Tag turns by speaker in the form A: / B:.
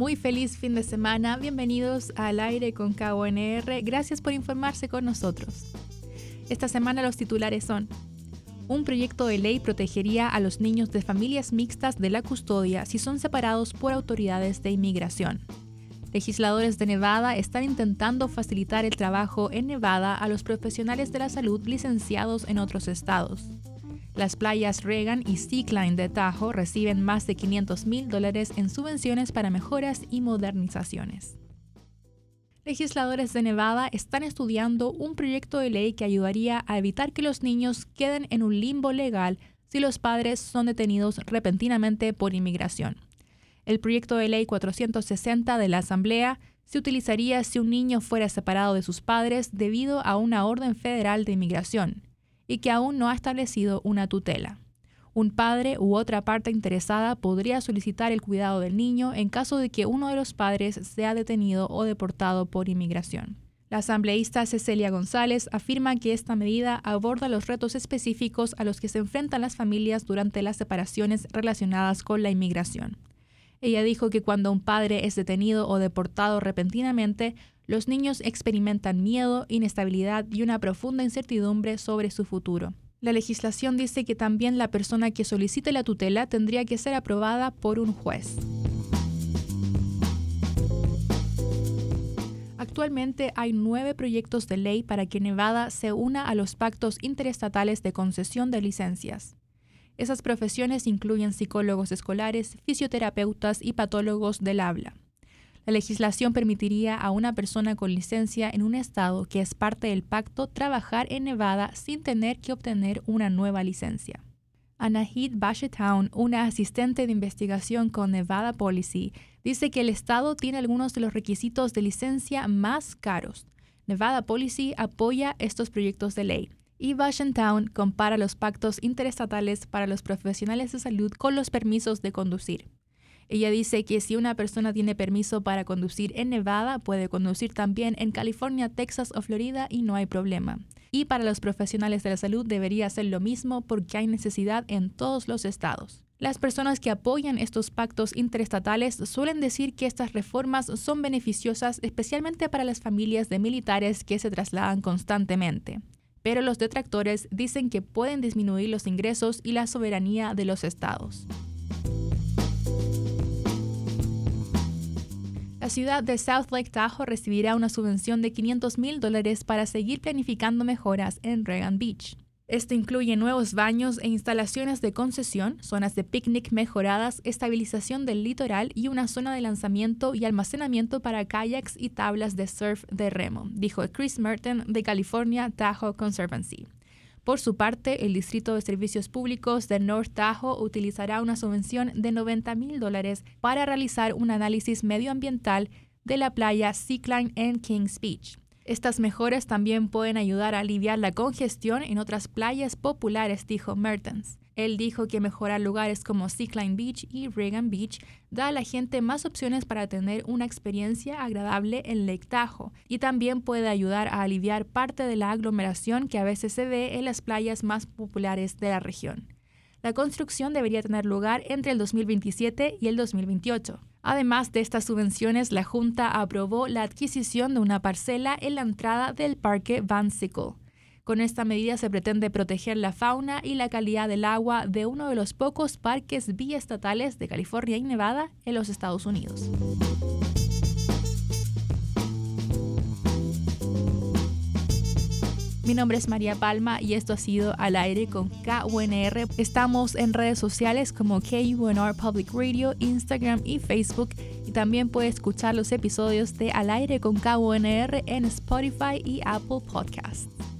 A: Muy feliz fin de semana, bienvenidos a Al Aire con KUNR, gracias por informarse con nosotros. Esta semana los titulares son: un proyecto de ley protegería a los niños de familias mixtas de la custodia si son separados por autoridades de inmigración. Legisladores de Nevada están intentando facilitar el trabajo en Nevada a los profesionales de la salud licenciados en otros estados. Las playas Reagan y Sea-Cline de Tahoe reciben más de $500,000 en subvenciones para mejoras y modernizaciones. Legisladores de Nevada están estudiando un proyecto de ley que ayudaría a evitar que los niños queden en un limbo legal si los padres son detenidos repentinamente por inmigración. El proyecto de ley 460 de la Asamblea se utilizaría si un niño fuera separado de sus padres debido a una orden federal de inmigración y que aún no ha establecido una tutela. Un padre u otra parte interesada podría solicitar el cuidado del niño en caso de que uno de los padres sea detenido o deportado por inmigración. La asambleísta Cecilia González afirma que esta medida aborda los retos específicos a los que se enfrentan las familias durante las separaciones relacionadas con la inmigración. Ella dijo que cuando un padre es detenido o deportado repentinamente, los niños experimentan miedo, inestabilidad y una profunda incertidumbre sobre su futuro. La legislación dice que también la persona que solicite la tutela tendría que ser aprobada por un juez. Actualmente hay 9 proyectos de ley para que Nevada se una a los pactos interestatales de concesión de licencias. Esas profesiones incluyen psicólogos escolares, fisioterapeutas y patólogos del habla. La legislación permitiría a una persona con licencia en un estado que es parte del pacto trabajar en Nevada sin tener que obtener una nueva licencia. Anahid Bashetown, una asistente de investigación con Nevada Policy, dice que el estado tiene algunos de los requisitos de licencia más caros. Nevada Policy apoya estos proyectos de ley. Y Bashetown compara los pactos interestatales para los profesionales de salud con los permisos de conducir. Ella dice que si una persona tiene permiso para conducir en Nevada, puede conducir también en California, Texas o Florida y no hay problema. Y para los profesionales de la salud debería ser lo mismo porque hay necesidad en todos los estados. Las personas que apoyan estos pactos interestatales suelen decir que estas reformas son beneficiosas especialmente para las familias de militares que se trasladan constantemente. Pero los detractores dicen que pueden disminuir los ingresos y la soberanía de los estados. La ciudad de South Lake Tahoe recibirá una subvención de $500,000 para seguir planificando mejoras en Reagan Beach. Esto incluye nuevos baños e instalaciones de concesión, zonas de picnic mejoradas, estabilización del litoral y una zona de lanzamiento y almacenamiento para kayaks y tablas de surf de remo, dijo Chris Merton de California Tahoe Conservancy. Por su parte, el Distrito de Servicios Públicos de North Tahoe utilizará una subvención de $90,000 para realizar un análisis medioambiental de la playa Sea-Cline en Kings Beach. Estas mejoras también pueden ayudar a aliviar la congestión en otras playas populares, dijo Mertens. Él dijo que mejorar lugares como Sea-Cline Beach y Reagan Beach da a la gente más opciones para tener una experiencia agradable en Lake Tahoe y también puede ayudar a aliviar parte de la aglomeración que a veces se ve en las playas más populares de la región. La construcción debería tener lugar entre el 2027 y el 2028. Además de estas subvenciones, la Junta aprobó la adquisición de una parcela en la entrada del Parque Van Sickle. Con esta medida se pretende proteger la fauna y la calidad del agua de uno de los pocos parques biestatales de California y Nevada en los Estados Unidos. Mi nombre es María Palma y esto ha sido Al Aire con KUNR. Estamos en redes sociales como KUNR Public Radio, Instagram y Facebook. Y también puede escuchar los episodios de Al Aire con KUNR en Spotify y Apple Podcasts.